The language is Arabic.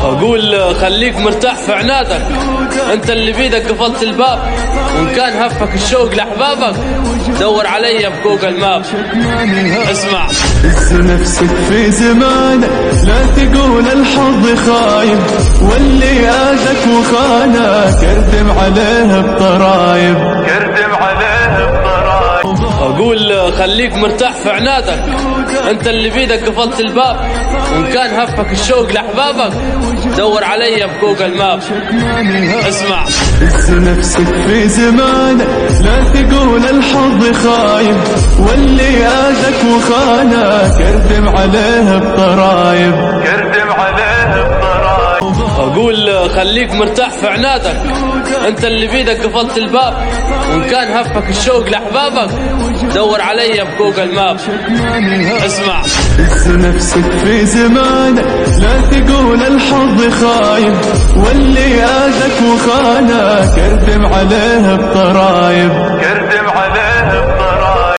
أقول خليك مرتاح في عنادك، أنت اللي بيدك قفلت الباب، وإن كان هفك الشوق لأحبابك دور علي بجوجل ماب. اسمع، هز نفسك في زمانك، لا تقول الحظ خايب، واللي آذك وخانك اردم عليه بضرايب، اردم عليه بضرايب. أقول خليك مرتاح في عنادك، أنت اللي بيدك قفلت الباب، وإن كان هفك الشوق لأحبابك دور علي بجوجل ماب. اسمع، هز نفسك في زمانك، لا تقول الحظ خايب، واللي آذك وخانك اردم عليه بضرايب، اردم عليه بضرايب. أقول خليك مرتاح في عنادك، أنت اللي بيدك قفلت الباب، وإن كان هفك الشوق لأحبابك دور علي بجوجل ماب. اسمع، هز نفسك في زمانك، لا تقول الحظ خايب، واللي آذك وخانك اردم عليه بضرايب، اردم عليه